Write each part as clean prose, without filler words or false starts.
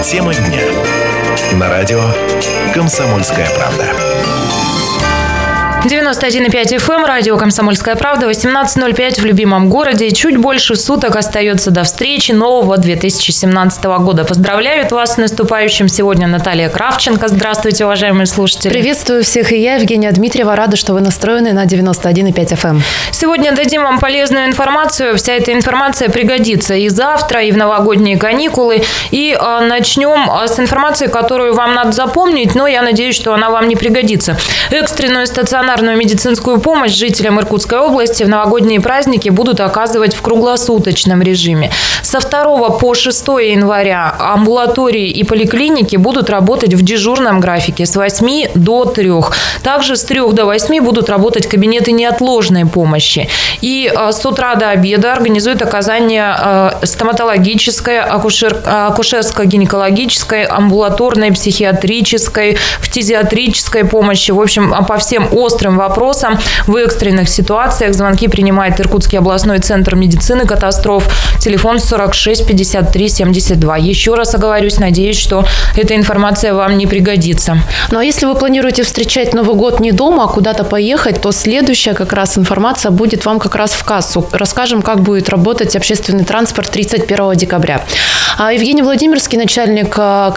Тема дня. На радио «Комсомольская правда». 91,5 FM, радио «Комсомольская правда», 18:05 в любимом городе. Чуть больше суток остается до встречи нового 2017 года. Поздравляю вас с наступающим. Сегодня Наталья Кравченко. Здравствуйте, уважаемые слушатели. Приветствую всех, и я, Евгения Дмитриева, рада, что вы настроены на 91,5 FM. Сегодня дадим вам полезную информацию. Вся эта информация пригодится и завтра, и в новогодние каникулы. И начнем с информации, которую вам надо запомнить, но я надеюсь, что она вам не пригодится. Экстренную стационарную медицинскую помощь жителям Иркутской области в новогодние праздники будут оказывать в круглосуточном режиме. Со 2 по 6 января амбулатории и поликлиники будут работать в дежурном графике с 8 до 3. Также с 3 до 8 будут работать кабинеты неотложной помощи. И с утра до обеда организуют оказание стоматологической, акушерско-гинекологической, амбулаторной, психиатрической, фтизиатрической помощи. В общем, по всем острым вопросам в экстренных ситуациях звонки принимает Иркутский областной центр медицины катастроф. Телефон 46 53 72. Еще раз оговорюсь, надеюсь, что эта информация вам не пригодится. Ну а если вы планируете встречать Новый год не дома, а куда-то поехать, то следующая как раз информация будет вам как раз в кассу. Расскажем, как будет работать общественный транспорт 31 декабря. Евгений Владимирский, начальник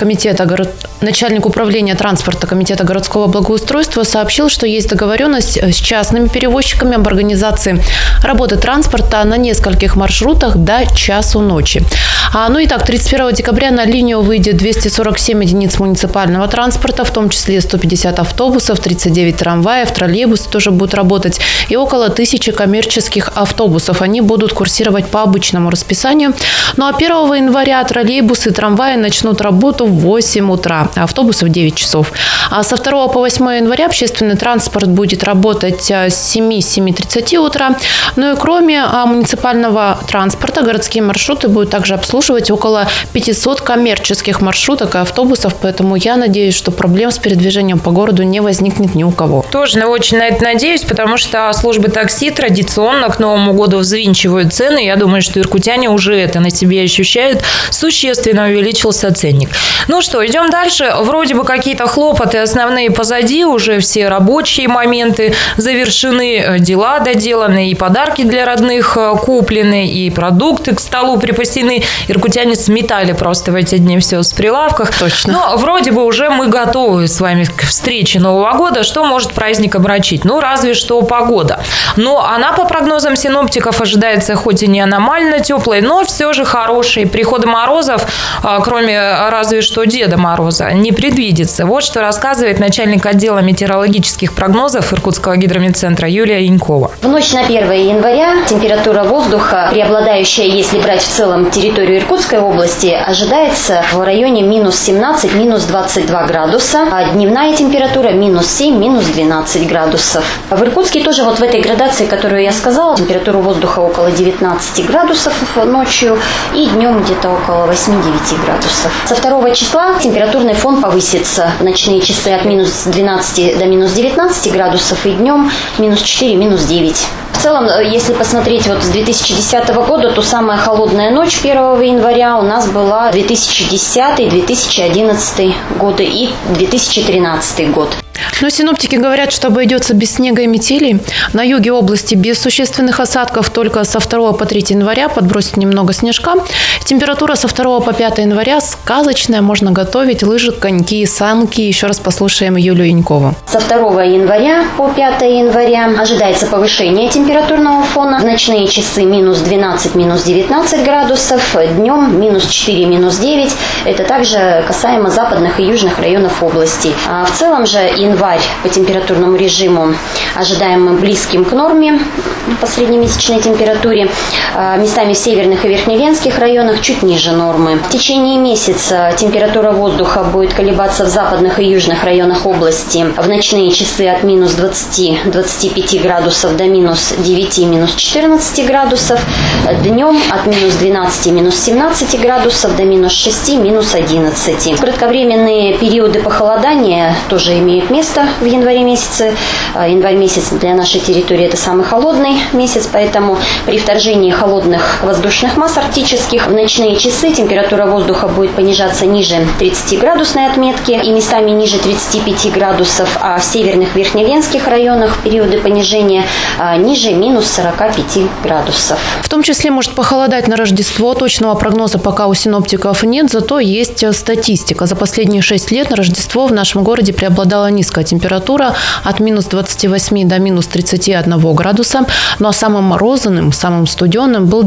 управления транспорта Комитета городского благоустройства, сообщил, что есть договоренность с частными перевозчиками об организации работы транспорта на нескольких маршрутах до часу ночи. Итак, 31 декабря на линию выйдет 247 единиц муниципального транспорта, в том числе 150 автобусов, 39 трамваев, троллейбусы тоже будут работать и около 1000 коммерческих автобусов. Они будут курсировать по обычному расписанию. Ну а 1 января троллейбусы и трамваи начнут работу в 8 утра, а автобусы в 9 часов. А со 2 по 8 января общественный транспорт будет работать с 7-7:30 утра. Ну и кроме муниципального транспорта, городские маршруты будут также обслуживать около 500 коммерческих маршруток и автобусов, поэтому я надеюсь, что проблем с передвижением по городу не возникнет ни у кого. Тоже очень на это надеюсь, потому что службы такси традиционно к Новому году взвинчивают цены. Я думаю, что иркутяне уже это на себе ощущают. Существенно увеличился ценник. Ну что, идем дальше. Вроде бы какие-то хлопоты основные позади, уже все рабочие моменты завершены, дела доделаны, и подарки для родных куплены, и продукты к столу припасены. Иркутяне сметали просто в эти дни все с прилавков. Точно. Но вроде бы уже мы готовы с вами к встрече Нового года. Что может праздник омрачить? Ну, разве что погода. Но она, по прогнозам синоптиков, ожидается хоть и не аномально теплой, но все же хорошей. Прихода морозов, кроме разве что Деда Мороза, не предвидится. Вот что рассказывает начальник отдела метеорологических прогнозов Иркутского гидрометцентра Юлия Янькова. В ночь на 1 января температура воздуха, преобладающая, если брать в целом территорию Иркутской области, ожидается в районе минус 17, минус 22 градуса, а дневная температура минус 7, минус 12 градусов. В Иркутске тоже вот в этой градации, которую я сказала, температура воздуха около 19 градусов ночью и днем где-то около 8-9 градусов. Со 2 числа температурный фон повысится в ночные часы от минус 12 до минус 19 градусов и днем минус 4, минус 9. В целом, если посмотреть вот с 2010 года, то самая холодная ночь 1 января у нас была 2010, 2011 годы и 2013 год. Но синоптики говорят, что обойдется без снега и метелей. На юге области без существенных осадков, только со 2 по 3 января подбросит немного снежка. Температура со 2 по 5 января сказочная, можно готовить лыжи, коньки, санки. Еще раз послушаем Юлию Янькову. Со 2 января по 5 января ожидается повышение температурного фона. В ночные часы минус 12, минус 19 градусов, днем минус 4, минус 9. Это также касаемо западных и южных районов области. А в целом же январь по температурному режиму ожидаем близким к норме по среднемесячной температуре. Местами в северных и верхневенских районах чуть ниже нормы. В течение месяца температура воздуха будет колебаться в западных и южных районах области. В ночные часы от минус 20-25 градусов до минус 9, минус 14 градусов. Днем от минус 12, минус 17 градусов до минус 6, минус 11. Кратковременные периоды похолодания тоже имеют место. место в январе месяце. Январь месяц для нашей территории – это самый холодный месяц, поэтому при вторжении холодных воздушных масс арктических в ночные часы температура воздуха будет понижаться ниже 30-градусной отметки и местами ниже 35 градусов, а в северных верхневенских районах периоды понижения ниже минус 45 градусов. В том числе может похолодать на Рождество. Точного прогноза пока у синоптиков нет, зато есть статистика. За последние 6 лет на Рождество в нашем городе преобладала низкая температура от минус 28 до минус 31 градуса. Ну а самым морозным, самым студенным был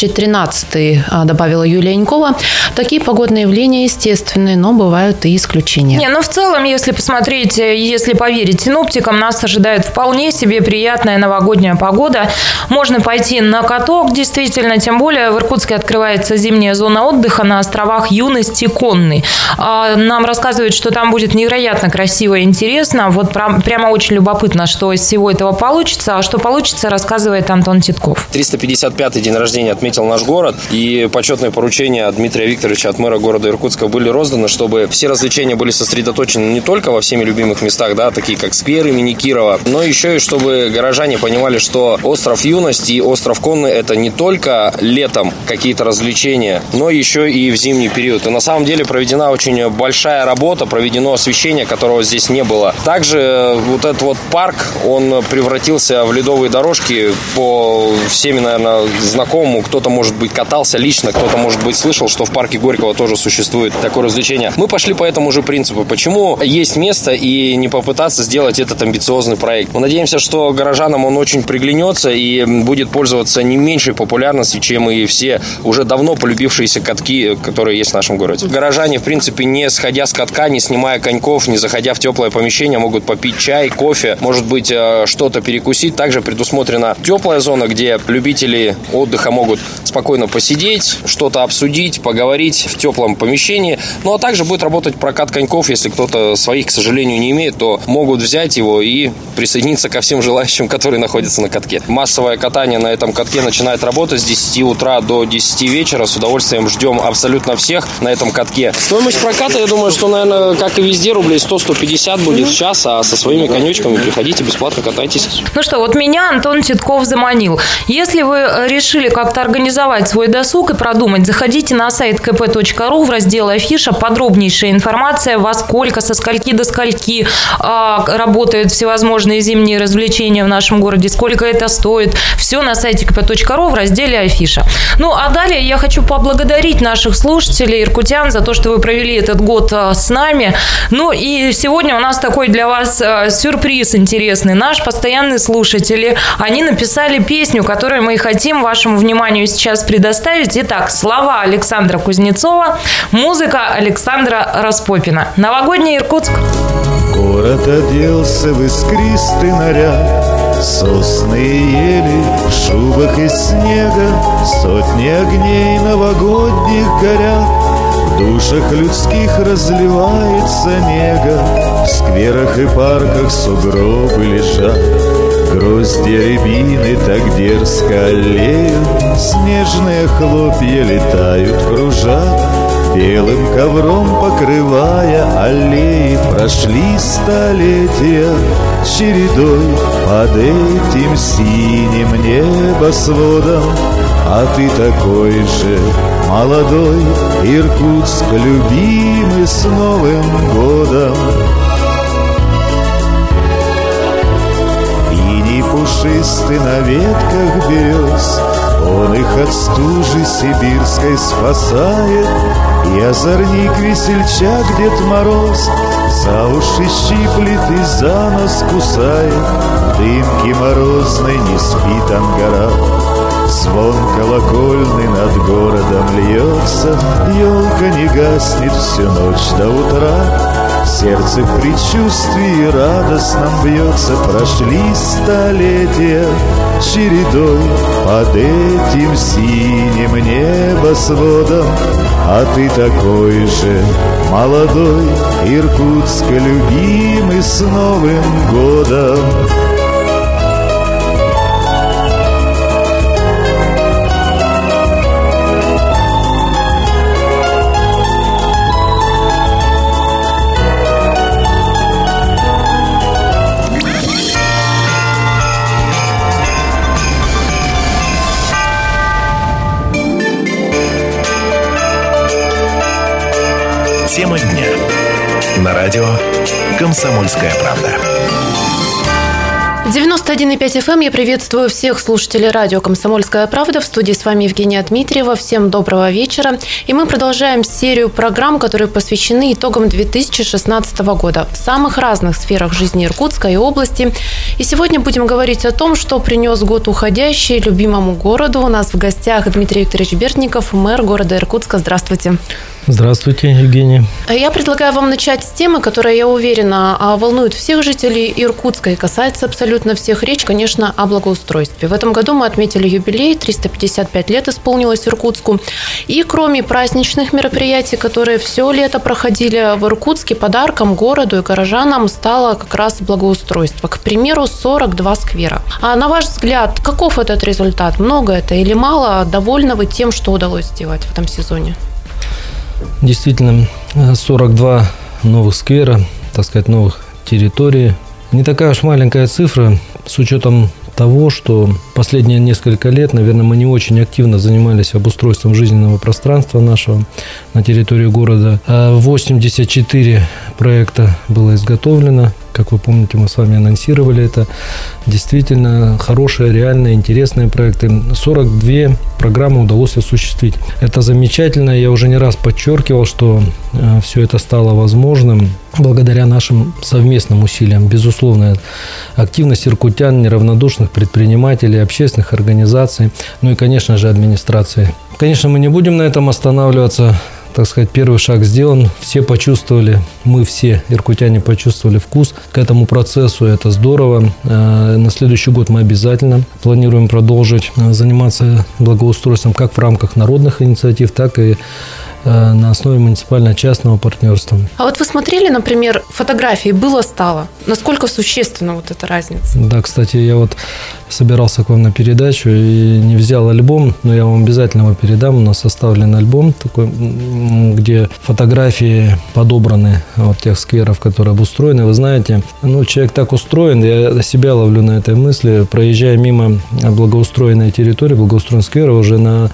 2013, добавила Юлия Янькова. Такие погодные явления естественные, но бывают и исключения. В целом, если посмотреть, если поверить синоптикам, нас ожидает вполне себе приятная новогодняя погода. Можно пойти на каток, действительно, тем более в Иркутске открывается зимняя зона отдыха на островах Юности Конный. Нам рассказывают, что там будет невероятно красиво и интересно. Вот прямо очень любопытно, что из всего этого получится. А что получится, рассказывает Антон Титков. 355-й день рождения отметил наш город, и почетные поручения Дмитрия Викторовича от мэра города Иркутска были розданы, чтобы все развлечения были сосредоточены не только во всеми любимых местах, такие как сквер имени Кирова, но еще и чтобы горожане понимали, что остров Юность и остров Конный – это не только летом какие-то развлечения, но еще и в зимний период. И на самом деле проведена очень большая работа, проведено освещение, которого здесь не было. Также вот этот парк, он превратился в ледовые дорожки по всеми, наверное, знакомому. Кто-то, может быть, катался лично, кто-то, может быть, слышал, что в парке Горького тоже существует такое развлечение. Мы пошли по этому же принципу. Почему есть место и не попытаться сделать этот амбициозный проект? Мы надеемся, что горожанам он очень приглянется и будет пользоваться не меньшей популярностью, чем и все уже давно полюбившиеся катки, которые есть в нашем городе. Горожане, в принципе, не сходя с катка, не снимая коньков, не заходя в теплое помещение, могут попить чай, кофе, может быть, что-то перекусить. Также предусмотрена теплая зона, где любители отдыха могут спокойно посидеть, что-то обсудить, поговорить в теплом помещении. Ну, а также будет работать прокат коньков. Если кто-то своих, к сожалению, не имеет, то могут взять его и присоединиться ко всем желающим, которые находятся на катке. Массовое катание на этом катке начинает работать с 10 утра до 10 вечера. С удовольствием ждем абсолютно всех на этом катке. Стоимость проката, я думаю, что, наверное, как и везде, рублей 100-150 будет в час, а со своими конечками приходите, бесплатно катайтесь. Ну что, вот меня Антон Титков заманил. Если вы решили как-то организовать свой досуг и продумать, заходите на сайт kp.ru в раздел «Афиша». Подробнейшая информация, во сколько, со скольки до скольки работают всевозможные зимние развлечения в нашем городе, сколько это стоит. Все на сайте kp.ru в разделе «Афиша». Ну, а далее я хочу поблагодарить наших слушателей, иркутян, за то, что вы провели этот год с нами. Ну, и сегодня у нас такой для вас сюрприз интересный. Наши постоянные слушатели, они написали песню, которую мы хотим вашему вниманию сейчас предоставить. Итак, слова Александра Кузнецова, музыка Александра Распопина. Новогодний Иркутск. Город оделся в искристый наряд, сосны и ели в шубах из снега, сотни огней новогодних горят, в душах людских разливается нега, в скверах и парках сугробы лежат, грозди рябины так дерзко аллеют, снежные хлопья летают, кружат, белым ковром покрывая аллеи. Прошли столетия чередой под этим синим небосводом, а ты такой же молодой, Иркутск любимый, с Новым годом. Иней пушистый на ветках берез, он их от стужи сибирской спасает, и озорник весельчак Дед Мороз за уши щиплет и за нос кусает. В дымке морозной не спит ангара, звон колокольный над городом льется, елка не гаснет всю ночь до утра. Сердце в предчувствии радостном бьется, прошли столетия чередой под этим синим небосводом, а ты такой же молодой, Иркутск любимый, с Новым годом. Тема дня. На радио «Комсомольская правда». 91,5 FM. Я приветствую всех слушателей радио «Комсомольская правда». В студии с вами Евгения Дмитриева. Всем доброго вечера. И мы продолжаем серию программ, которые посвящены итогам 2016 года в самых разных сферах жизни Иркутской области. И сегодня будем говорить о том, что принес год уходящий любимому городу. У нас в гостях Дмитрий Викторович Бердников, мэр города Иркутска. Здравствуйте. Здравствуйте, Евгения. Я предлагаю вам начать с темы, которая, я уверена, волнует всех жителей Иркутска и касается абсолютно всех. Речь, конечно, о благоустройстве. В этом году мы отметили юбилей, 355 лет исполнилось Иркутску. И кроме праздничных мероприятий, которые все лето проходили в Иркутске, подарком городу и горожанам стало как раз благоустройство. К примеру, 42 сквера. А на ваш взгляд, каков этот результат? Много это или мало? Довольны вы тем, что удалось сделать в этом сезоне? Действительно, 42 новых сквера, так сказать, новых территорий. Не такая уж маленькая цифра, с учетом того, что последние несколько лет, наверное, мы не очень активно занимались обустройством жизненного пространства нашего на территории города. 84 проекта было изготовлено. Как вы помните, мы с вами анонсировали это. Действительно хорошие, реальные, интересные проекты. 42 программы удалось осуществить. Это замечательно. Я уже не раз подчеркивал, что все это стало возможным благодаря нашим совместным усилиям. Безусловно, активность иркутян, неравнодушных предпринимателей, общественных организаций, ну и, конечно же, администрации. Конечно, мы не будем на этом останавливаться. Так сказать, первый шаг сделан, все почувствовали, мы все, иркутяне, почувствовали вкус к этому процессу, это здорово. На следующий год мы обязательно планируем продолжить заниматься благоустройством как в рамках народных инициатив, так и на основе муниципально-частного партнерства. А вот вы смотрели, например, фотографии «Было-стало». Насколько существенна вот эта разница? Да, кстати, я вот собирался к вам на передачу и не взял альбом, но я вам обязательно его передам. У нас составлен альбом такой, где фотографии подобраны от тех скверов, которые обустроены. Вы знаете, человек так устроен, я себя ловлю на этой мысли, проезжая мимо благоустроенной территории, благоустроенного сквера уже на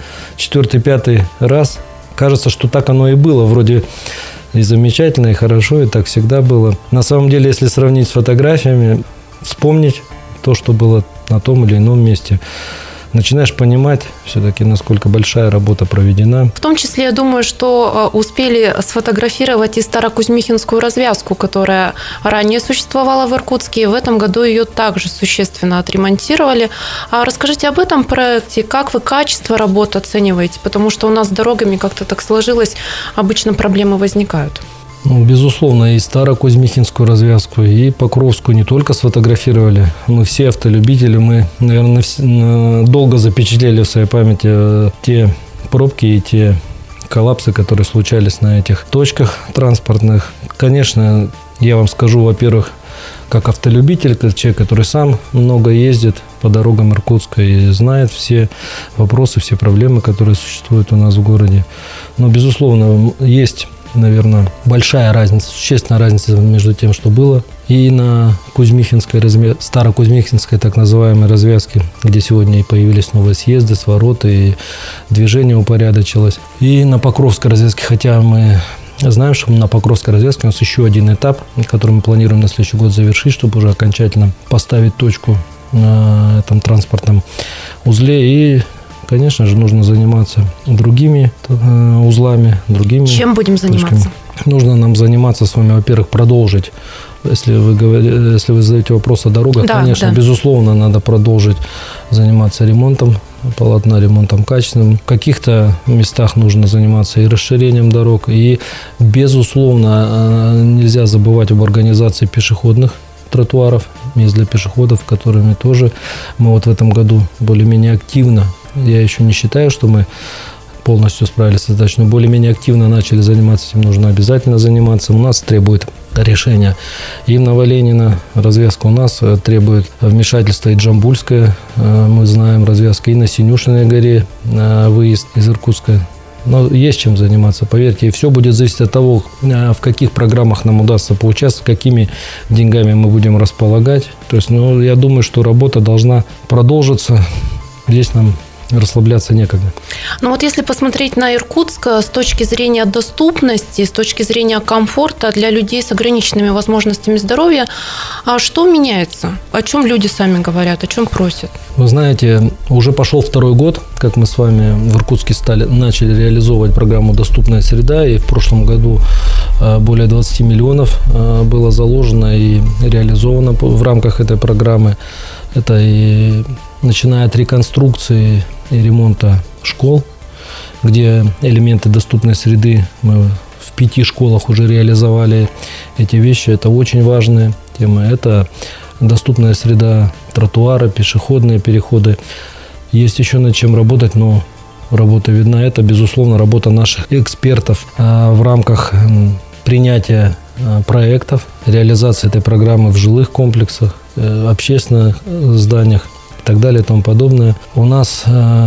4-5 раз, кажется, что так оно и было. Вроде и замечательно, и хорошо, и так всегда было. На самом деле, если сравнить с фотографиями, вспомнить то, что было на том или ином месте, начинаешь понимать все-таки, насколько большая работа проведена. В том числе, я думаю, что успели сфотографировать и Старокузьмихинскую развязку, которая ранее существовала в Иркутске, и в этом году ее также существенно отремонтировали. А расскажите об этом проекте, как вы качество работы оцениваете, потому что у нас с дорогами как-то так сложилось, обычно проблемы возникают. Безусловно, и Старокузьмихинскую развязку, и Покровскую не только сфотографировали. Мы все автолюбители, мы, наверное, долго запечатлели в своей памяти те пробки и те коллапсы, которые случались на этих точках транспортных. Конечно, я вам скажу, во-первых, как автолюбитель, как человек, который сам много ездит по дорогам Иркутска и знает все вопросы, все проблемы, которые существуют у нас в городе. Но, безусловно, есть, наверное, большая разница, существенная разница между тем, что было и на Кузьмихинской, Старокузьмихинской так называемой развязке, где сегодня и появились новые съезды, свороты, и движение упорядочилось. И на Покровской развязке, хотя мы знаем, что на Покровской развязке у нас еще один этап, который мы планируем на следующий год завершить, чтобы уже окончательно поставить точку на этом транспортном узле. И, конечно же, нужно заниматься другими узлами, другими. Чем будем заниматься? точками. Нужно нам заниматься с вами, во-первых, продолжить. Если вы задаете вопрос о дорогах, да, конечно, да. Безусловно, надо продолжить заниматься ремонтом полотна, ремонтом качественным. В каких-то местах нужно заниматься и расширением дорог. И, безусловно, нельзя забывать об организации пешеходных тротуаров, мест для пешеходов, которыми тоже мы вот в этом году более-менее активно, я еще не считаю, что мы полностью справились с задачей, но более-менее активно начали заниматься этим, нужно обязательно заниматься. У нас требует решения и Новоленина развязка, у нас требует вмешательства и Джамбульская, мы знаем, развязка, и на Синюшиной горе выезд из Иркутска. Но есть чем заниматься, поверьте, и все будет зависеть от того, в каких программах нам удастся поучаствовать, какими деньгами мы будем располагать. То есть, я думаю, что работа должна продолжиться. Здесь нам расслабляться некогда. Ну вот если посмотреть на Иркутск с точки зрения доступности, с точки зрения комфорта для людей с ограниченными возможностями здоровья, что меняется? О чем люди сами говорят, о чем просят? Вы знаете, уже пошел второй год, как мы с вами в Иркутске начали реализовывать программу «Доступная среда», и в прошлом году более 20 миллионов было заложено и реализовано в рамках этой программы. Это и начиная от реконструкции и ремонта школ, где элементы доступной среды мы в 5 школах уже реализовали эти вещи. Это очень важная тема. Это доступная среда, тротуары, пешеходные переходы. Есть еще над чем работать, но работа видна. Это, безусловно, работа наших экспертов в рамках принятия проектов, реализации этой программы в жилых комплексах, общественных зданиях и так далее и тому подобное. У нас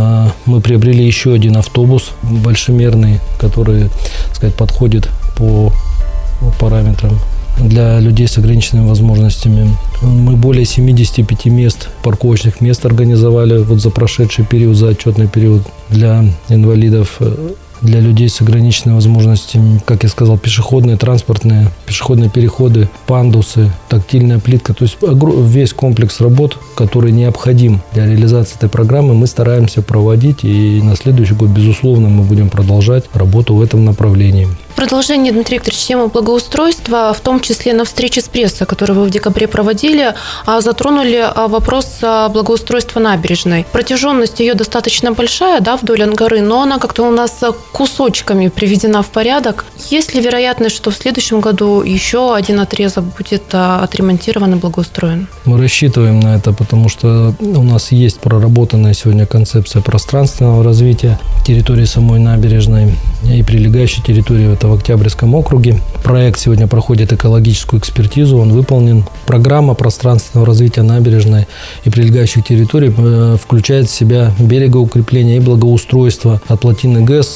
мы приобрели еще один автобус большемерный, который, так сказать, подходит по параметрам для людей с ограниченными возможностями. Мы более 75 мест, парковочных мест организовали вот за прошедший период, за отчетный период для инвалидов, для людей с ограниченными возможностями, как я сказал, пешеходные, транспортные, пешеходные переходы, пандусы, тактильная плитка. То есть весь комплекс работ, который необходим для реализации этой программы, мы стараемся проводить. И на следующий год, безусловно, мы будем продолжать работу в этом направлении. В продолжение, Дмитрий Викторович, темы благоустройства, в том числе на встрече с прессой, которую вы в декабре проводили, затронули вопрос благоустройства набережной. Протяженность ее достаточно большая, да, вдоль Ангары, но она как-то у нас кусочками приведена в порядок. Есть ли вероятность, что в следующем году еще один отрезок будет отремонтирован и благоустроен? Мы рассчитываем на это, потому что у нас есть проработанная сегодня концепция пространственного развития территории самой набережной и прилегающей территории. Это в Октябрьском округе. Проект сегодня проходит экологическую экспертизу, он выполнен. Программа пространственного развития набережной и прилегающих территорий включает в себя берегоукрепление и благоустройство от плотины ГЭС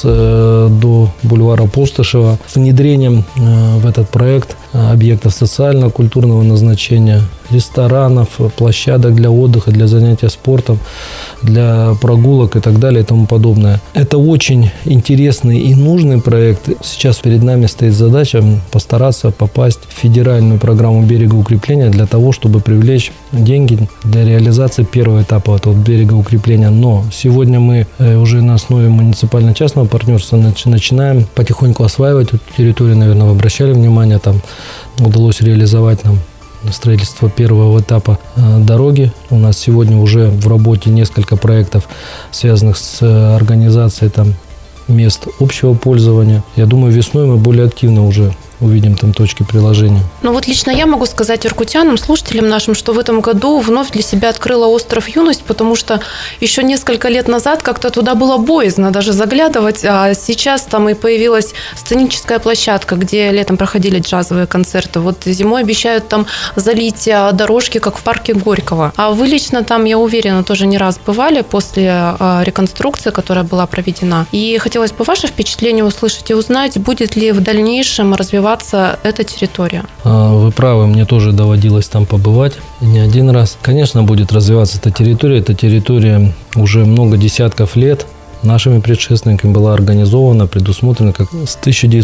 до бульвара Пустошева с внедрением в этот проект объектов социально-культурного назначения, ресторанов, площадок для отдыха, для занятия спортом, для прогулок и так далее и тому подобное. Это очень интересный и нужный проект. Сейчас перед нами стоит задача постараться попасть в федеральную программу берегоукрепления для того, чтобы привлечь деньги для реализации первого этапа этого берегоукрепления. Но сегодня мы уже на основе муниципально-частного партнерства начинаем потихоньку осваивать эту территорию. Наверное, вы обращали внимание, там удалось реализовать нам строительство первого этапа дороги. У нас сегодня уже в работе несколько проектов, связанных с организацией там мест общего пользования. Я думаю, весной мы более активно уже увидим там точки приложения. Ну вот лично я могу сказать иркутянам, слушателям нашим, что в этом году вновь для себя открыла остров Юность, потому что еще несколько лет назад как-то туда было боязно даже заглядывать, а сейчас там и появилась сценическая площадка, где летом проходили джазовые концерты. Вот зимой обещают там залить дорожки, как в парке Горького. А вы лично там, я уверена, тоже не раз бывали после реконструкции, которая была проведена. И хотелось бы ваше впечатление услышать и узнать, будет ли в дальнейшем развиваться эта территория. Вы правы, мне тоже доводилось там побывать, и не один раз. Конечно, будет развиваться эта территория. Эта территория уже много десятков лет нашими предшественниками была организована, предусмотрена как с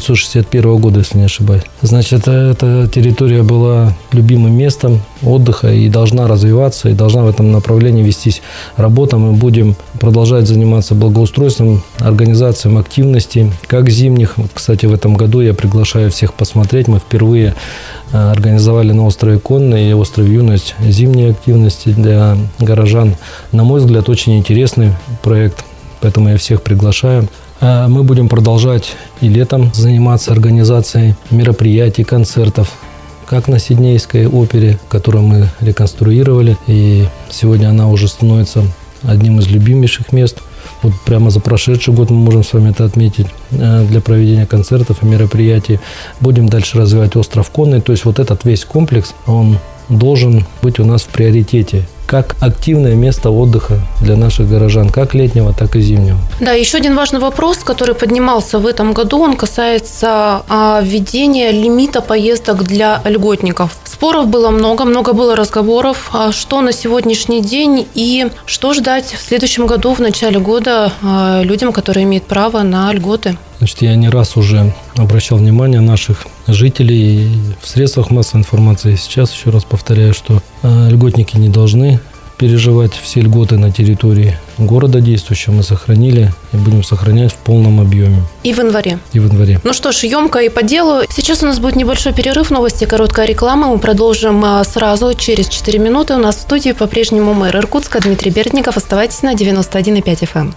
1961 года, если не ошибаюсь. Значит, эта территория была любимым местом отдыха и должна развиваться, и должна в этом направлении вестись работа. Мы будем продолжать заниматься благоустройством, организацией активностей, как зимних. Вот, кстати, в этом году я приглашаю всех посмотреть. Мы впервые организовали на острове Конной и острове Юность зимние активности для горожан. На мой взгляд, очень интересный проект. Поэтому я всех приглашаю. Мы будем продолжать и летом заниматься организацией мероприятий, концертов, как на Сиднейской опере, которую мы реконструировали. И сегодня она уже становится одним из любимейших мест. Вот прямо за прошедший год мы можем с вами это отметить для проведения концертов и мероприятий. Будем дальше развивать остров Конный. То есть вот этот весь комплекс, он должен быть у нас в приоритете. как активное место отдыха для наших горожан, как летнего, так и зимнего. Да, еще один важный вопрос, который поднимался в этом году, он касается введения лимита поездок для льготников. Споров было много было разговоров, что на сегодняшний день и что ждать в следующем году, в начале года, людям, которые имеют право на льготы. Значит, я не раз уже обращал внимание наших жителей в средствах массовой информации. Сейчас еще раз повторяю, что льготники не должны переживать. Все льготы на территории города действующего мы сохранили и будем сохранять в полном объеме. И в январе. Ну что ж, емко и по делу. Сейчас у нас будет небольшой перерыв, новости, короткая реклама. Мы продолжим сразу через 4 минуты. У нас в студии по-прежнему мэр Иркутска Дмитрий Бердников. Оставайтесь на 91,5 FM.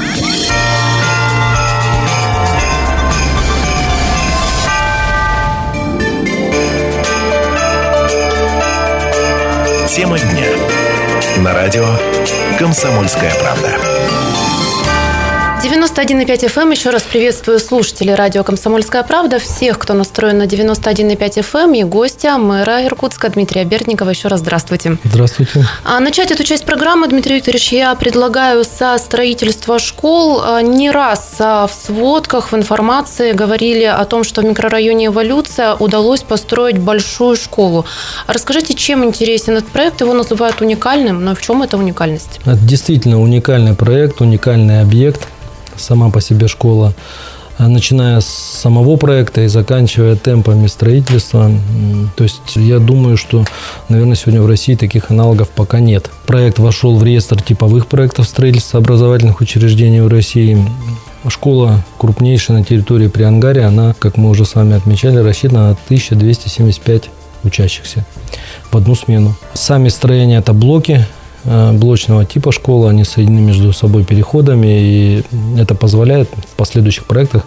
Тема дня. На радио «Комсомольская правда». 91,5 FM. Еще раз приветствую слушателей радио «Комсомольская правда», всех, кто настроен на 91,5 FM, и гостя мэра Иркутска Дмитрия Бердникова. Еще раз здравствуйте. Здравствуйте. Начать эту часть программы, Дмитрий Викторович, я предлагаю со строительства школ. Не раз в сводках, в информации говорили о том, что в микрорайоне «Эволюция» удалось построить большую школу. Расскажите, чем интересен этот проект? Его называют уникальным, но в чем эта уникальность? Это действительно уникальный проект, уникальный объект. Сама по себе школа, начиная с самого проекта и заканчивая темпами строительства. То есть я думаю, что, наверное, сегодня в России таких аналогов пока нет. Проект вошел в реестр типовых проектов строительства образовательных учреждений в России. Школа крупнейшая на территории Приангария, она, как мы уже с вами отмечали, рассчитана на 1275 учащихся в одну смену. Сами строения – это блоки блочного типа школы, они соединены между собой переходами, и это позволяет в последующих проектах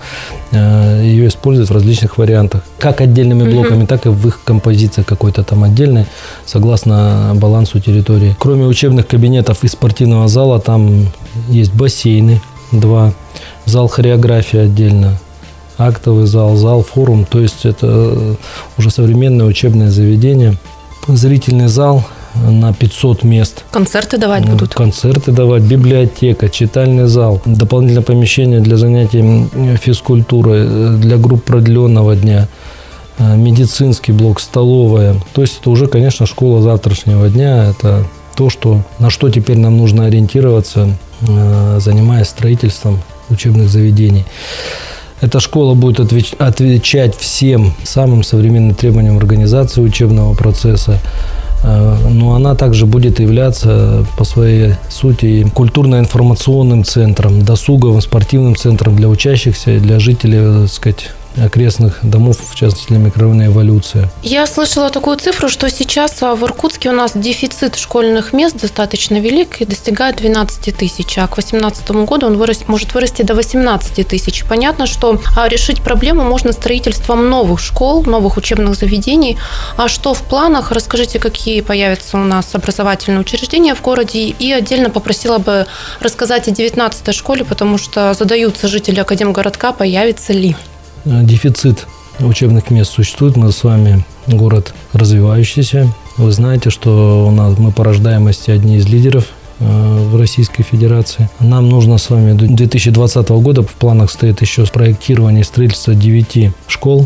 ее использовать в различных вариантах, как отдельными блоками, так и в их композиции какой-то там отдельной, согласно балансу территории. Кроме учебных кабинетов и спортивного зала, там есть бассейны, 2, зал хореографии отдельно, актовый зал, зал форум, то есть это уже современное учебное заведение, зрительный зал на 500 мест. Концерты давать будут? Концерты давать, библиотека, читальный зал, дополнительное помещение для занятий физкультурой, для групп продленного дня, медицинский блок, столовая. То есть это уже, конечно, школа завтрашнего дня. Это то, на что теперь нам нужно ориентироваться, занимаясь строительством учебных заведений. Эта школа будет отвечать всем самым современным требованиям организации учебного процесса. Но она также будет являться по своей сути культурно-информационным центром, досуговым, спортивным центром для учащихся и для жителей, так сказать, окрестных домов, в частности, для микрорайона «Эволюция». Я слышала такую цифру, что сейчас в Иркутске у нас дефицит школьных мест достаточно велик и достигает 12 тысяч, а к 2018 году он может вырасти до 18 тысяч. Понятно, что решить проблему можно строительством новых школ, новых учебных заведений. А что в планах? Расскажите, какие появятся у нас образовательные учреждения в городе. И отдельно попросила бы рассказать о 19-й школе, потому что задаются жители Академгородка, появится ли. Дефицит учебных мест существует. Мы с вами город развивающийся. Вы знаете, что мы по рождаемости одни из лидеров в Российской Федерации. Нам нужно с вами до 2020 года, в планах стоит еще проектирование и строительство 9 школ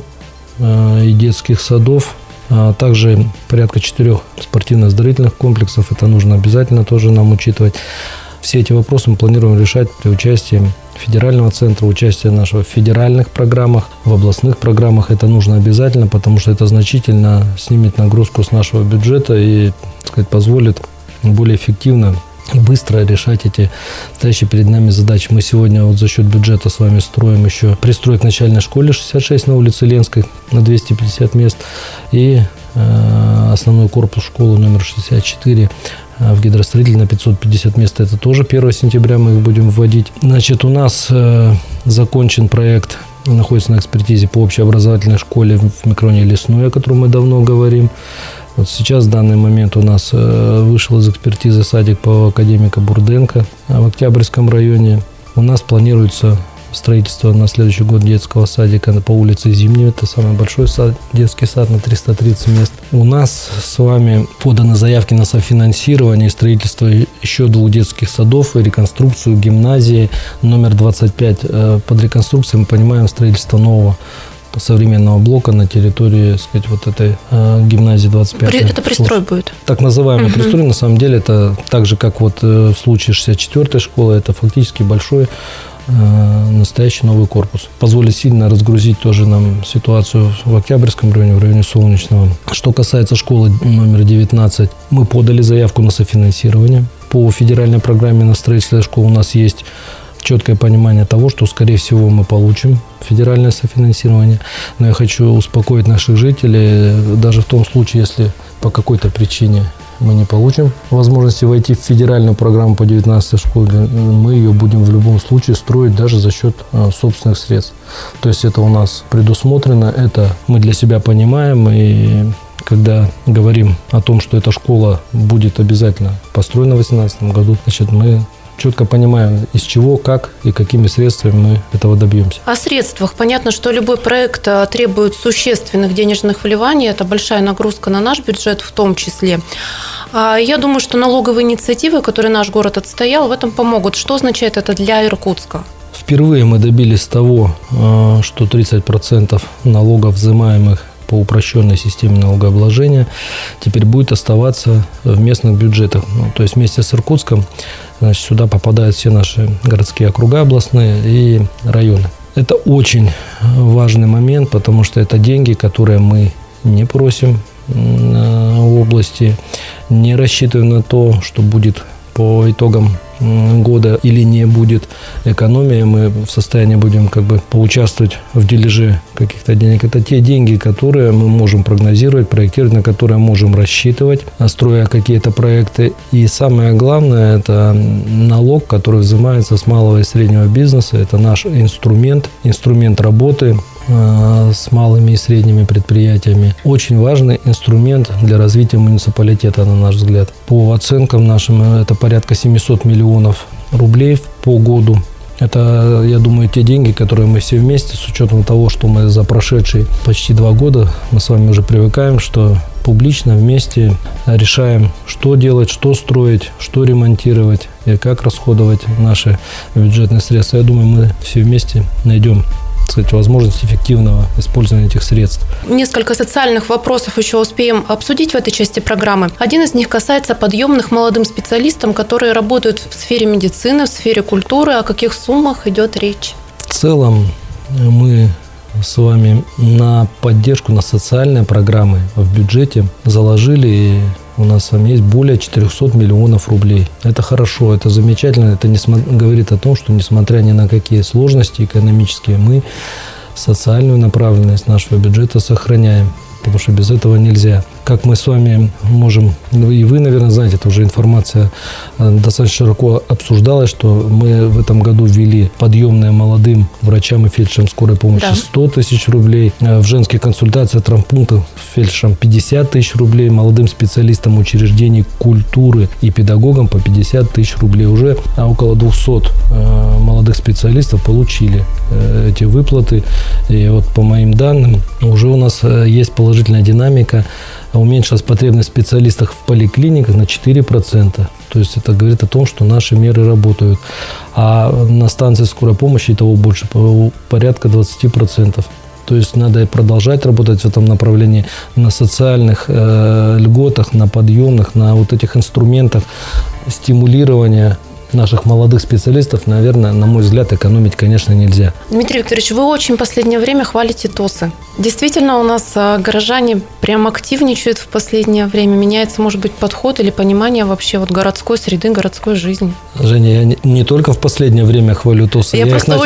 и детских садов, а также порядка 4 спортивно-оздоровительных комплексов. Это нужно обязательно тоже нам учитывать. Все эти вопросы мы планируем решать при участии федерального центра, участие нашего в федеральных программах, в областных программах. Это нужно обязательно, потому что это значительно снимет нагрузку с нашего бюджета и, так сказать, позволит более эффективно и быстро решать эти стоящие перед нами задачи. Мы сегодня за счет бюджета с вами строим еще пристрой к начальной школе 66 на улице Ленской на 250 мест и основной корпус школы номер 64 в гидростроителе на 550 мест. Это тоже 1 сентября мы их будем вводить. Значит, у нас закончен проект, находится на экспертизе по общеобразовательной школе в микрорайоне Лесной, о котором мы давно говорим. Вот сейчас в данный момент у нас вышел из экспертизы садик по академика Бурденко в Октябрьском районе. У нас планируется строительство на следующий год детского садика по улице Зимней. Это самый большой детский сад на 330 мест. У нас с вами поданы заявки на софинансирование и строительство еще 2 детских садов и реконструкцию гимназии номер 25. Под реконструкцией мы понимаем строительство нового современного блока на территории, так сказать, вот этой гимназии 25. Это пристрой будет? Так называемый пристрой, на самом деле, это так же, как вот в случае 64-й школы, это фактически большой настоящий новый корпус. Позволит сильно разгрузить тоже нам ситуацию в Октябрьском районе, в районе Солнечного. Что касается школы номер 19, мы подали заявку на софинансирование. По федеральной программе на строительство школы у нас есть четкое понимание того, что, скорее всего, мы получим федеральное софинансирование. Но я хочу успокоить наших жителей, даже в том случае, если по какой-то причине мы не получим возможности войти в федеральную программу по 19 школе, мы ее будем в любом случае строить даже за счет собственных средств. То есть это у нас предусмотрено, это мы для себя понимаем, и когда говорим о том, что эта школа будет обязательно построена в 2018 году, значит, мы четко понимаем, из чего, как и какими средствами мы этого добьемся. О средствах. Понятно, что любой проект требует существенных денежных вливаний. Это большая нагрузка на наш бюджет в том числе. Я думаю, что налоговые инициативы, которые наш город отстоял, в этом помогут. Что означает это для Иркутска? Впервые мы добились того, что 30% налогов, взимаемых по упрощенной системе налогообложения, теперь будет оставаться в местных бюджетах. То есть вместе с Иркутском, значит, сюда попадают все наши городские округа областные и районы. Это очень важный момент, потому что это деньги, которые мы не просим в области, не рассчитываем на то, что будет по итогам года или не будет экономии, мы в состоянии будем как бы поучаствовать в дележе каких-то денег. Это те деньги, которые мы можем прогнозировать, проектировать, на которые можем рассчитывать, строя какие-то проекты. И самое главное, это налог, который взимается с малого и среднего бизнеса. Это наш инструмент работы с малыми и средними предприятиями. Очень важный инструмент для развития муниципалитета, на наш взгляд. По оценкам нашим, это порядка 700 миллионов рублей по году. Это, я думаю, те деньги, которые мы все вместе, с учетом того, что мы за прошедшие почти 2 года, мы с вами уже привыкаем, что публично вместе решаем, что делать, что строить, что ремонтировать и как расходовать наши бюджетные средства. Я думаю, мы все вместе найдем, так сказать, возможность эффективного использования этих средств. Несколько социальных вопросов еще успеем обсудить в этой части программы. Один из них касается подъемных молодым специалистам, которые работают в сфере медицины, в сфере культуры. О каких суммах идет речь? В целом мы с вами на поддержку, на социальные программы в бюджете заложили, у нас с вами есть более 400 миллионов рублей. Это хорошо, это замечательно. Это говорит о том, что несмотря ни на какие сложности экономические, мы социальную направленность нашего бюджета сохраняем. Потому что без этого нельзя. Как мы с вами можем, и вы, наверное, знаете, это уже информация достаточно широко обсуждалась, что мы в этом году ввели подъемные молодым врачам и фельдшерам скорой помощи 100 тысяч рублей, в женские консультации травмпунктов фельдшерам 50 тысяч рублей, молодым специалистам учреждений культуры и педагогам по 50 тысяч рублей. Уже около 200 молодых специалистов получили эти выплаты. И вот по моим данным, уже у нас есть положительная динамика. Уменьшилась потребность в специалистах в поликлиниках на 4%. То есть это говорит о том, что наши меры работают. А на станции скорой помощи и того больше, порядка 20%. То есть надо продолжать работать в этом направлении на социальных льготах, на подъемных, на вот этих инструментах стимулирования наших молодых специалистов. Наверное, на мой взгляд, экономить, конечно, нельзя. Дмитрий Викторович, вы очень в последнее время хвалите ТОСы. Действительно, у нас горожане прям активничают в последнее время. Меняется, может быть, подход или понимание вообще вот городской среды, городской жизни. Женя, я не только в последнее время хвалю ТОСы. Я просто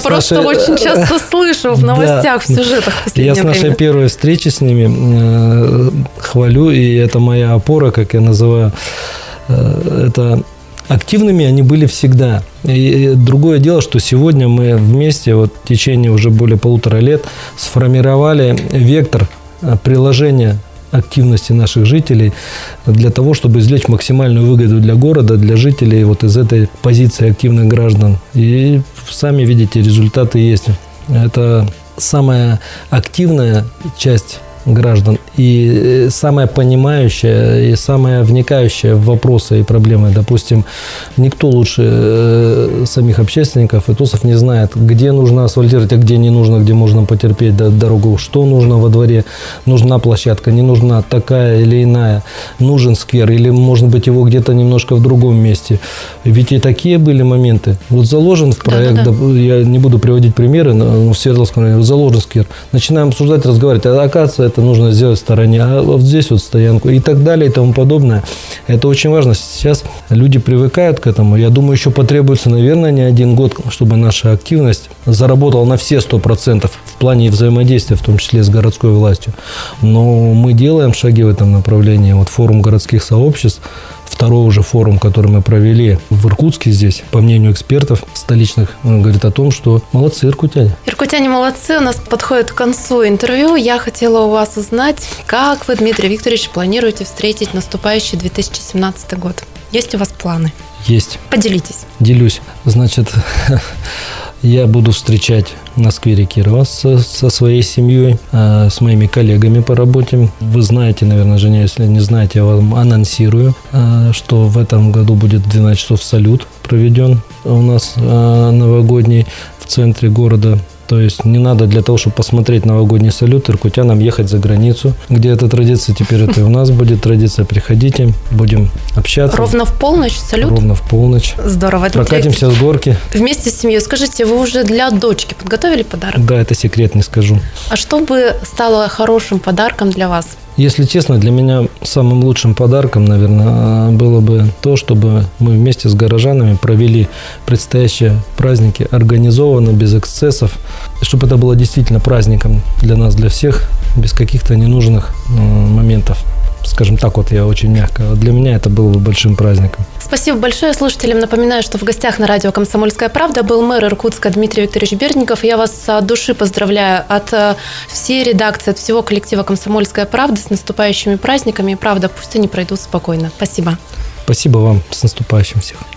очень часто слышу в новостях, в сюжетах в последнее время. Я с нашей первой встречи с ними хвалю, и это моя опора, как я называю. Это активными они были всегда. И другое дело, что сегодня мы вместе, вот в течение уже более 1,5 лет, сформировали вектор приложения активности наших жителей для того, чтобы извлечь максимальную выгоду для города, для жителей вот из этой позиции активных граждан. И сами видите, результаты есть. Это самая активная часть граждан и самая понимающая, и самая вникающая в вопросы и проблемы. Допустим, никто лучше самих общественников и ТОСов не знает, где нужно асфальтировать, а где не нужно, где можно потерпеть дорогу, что нужно во дворе, нужна площадка, не нужна такая или иная, нужен сквер, или, может быть, его где-то немножко в другом месте. Ведь и такие были моменты. Вот заложен в проект, я не буду приводить примеры, но в Свердловском районе заложен сквер. Начинаем обсуждать, разговаривать, а оказывается, это нужно сделать в стороне, а вот здесь вот стоянку и так далее и тому подобное. Это очень важно. Сейчас люди привыкают к этому. Я думаю, еще потребуется, наверное, не один год, чтобы наша активность заработала на все 100% в плане взаимодействия, в том числе с городской властью. Но мы делаем шаги в этом направлении. Вот форум городских сообществ, второй уже форум, который мы провели в Иркутске здесь, по мнению экспертов столичных, говорит о том, что молодцы иркутяне. Иркутяне молодцы. У нас подходит к концу интервью. Я хотела у вас узнать, как вы, Дмитрий Викторович, планируете встретить наступающий 2017 год? Есть у вас планы? Есть. Поделитесь. Делюсь. Значит, я буду встречать на сквере Кирова со своей семьей, с моими коллегами по работе. Вы знаете, наверное, Женя, если не знаете, я вам анонсирую, что в этом году будет в 12 часов салют проведен у нас новогодний в центре города. То есть не надо для того, чтобы посмотреть новогодний салют, иркутянам ехать за границу, где эта традиция, теперь это и у нас будет традиция. Приходите, будем общаться. Ровно в полночь салют? Ровно в полночь. Здорово. Прокатимся с горки. Вместе с семьей. Скажите, вы уже для дочки подготовили подарок? Да, это секрет, не скажу. А что бы стало хорошим подарком для вас? Если честно, для меня самым лучшим подарком, наверное, было бы то, чтобы мы вместе с горожанами провели предстоящие праздники организованно, без эксцессов, чтобы это было действительно праздником для нас, для всех, без каких-то ненужных моментов. Скажем так, вот я очень мягко. Для меня это было бы большим праздником. Спасибо большое. Слушателям напоминаю, что в гостях на радио «Комсомольская правда» был мэр Иркутска Дмитрий Викторович Бердников. Я вас от души поздравляю от всей редакции, от всего коллектива «Комсомольская правда» с наступающими праздниками. И правда, пусть они пройдут спокойно. Спасибо. Спасибо вам. С наступающим всех.